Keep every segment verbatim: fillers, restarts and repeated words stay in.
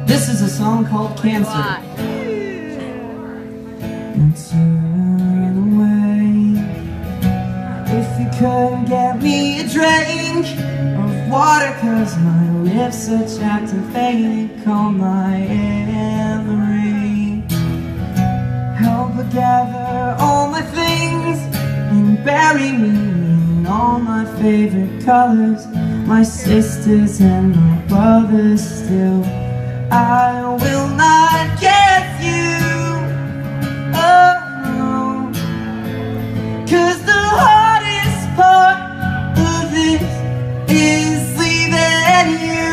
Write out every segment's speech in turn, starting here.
This is a song called Cancer. And turn away. If you could get me a drink of water, cause my lips are chapped and faded. Call my Emery. Help her gather all my things and bury me in all my favorite colors. My sisters and my brothers still. I will not get you, oh no. Cause the hardest part of this is leaving you.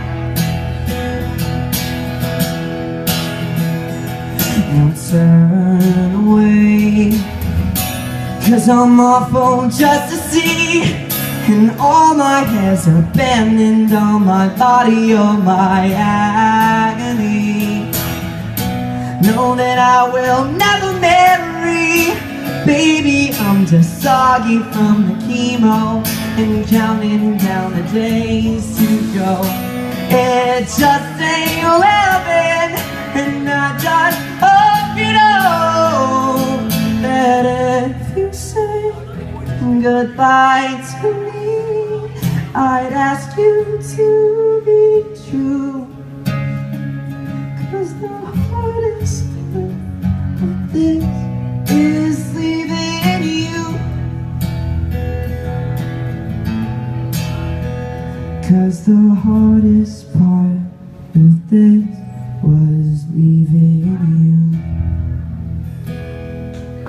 Now turn away, cause I'm awful just to see. And all my hairs are bending on my body, oh my agony. Know that I will never marry. Baby, I'm just soggy from the chemo and counting down the days to go. It just ain't living, and I just hope you know that if you say goodbye to me, I'd ask you to be true. Cause the hardest part of this is leaving you. Cause the hardest part of this